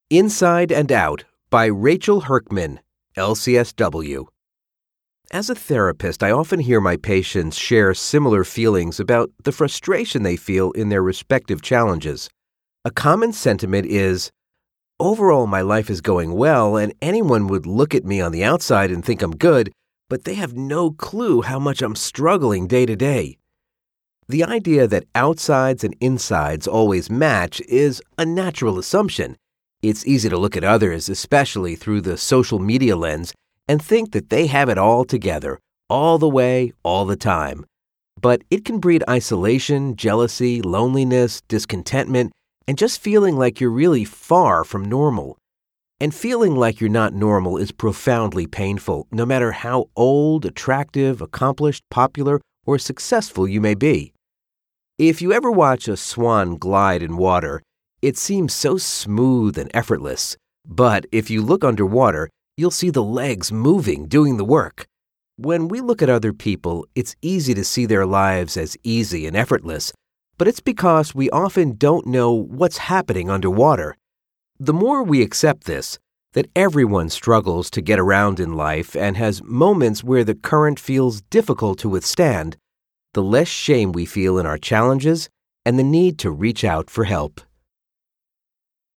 Inside and Out by Rachel Herkman, LCSW. As a therapist, I often hear my patients share similar feelings about the frustration they feel in their respective challenges. A common sentiment is, overall my life is going well and anyone would look at me on the outside and think I'm good, but they have no clue how much I'm struggling day to day. The idea that outsides and insides always match is a natural assumption. It's easy to look at others, especially through the social media lens, and think that they have it all together, all the way, all the time. But it can breed isolation, jealousy, loneliness, discontentment, and just feeling like you're really far from normal. And feeling like you're not normal is profoundly painful, no matter how old, attractive, accomplished, popular, or successful you may be. If you ever watch a swan glide in water, it seems so smooth and effortless. But if you look underwater, you'll see the legs moving, doing the work. When we look at other people, it's easy to see their lives as easy and effortless, but it's because we often don't know what's happening underwater. The more we accept this, that everyone struggles to get around in life and has moments where the current feels difficult to withstand, the less shame we feel in our challenges and the need to reach out for help.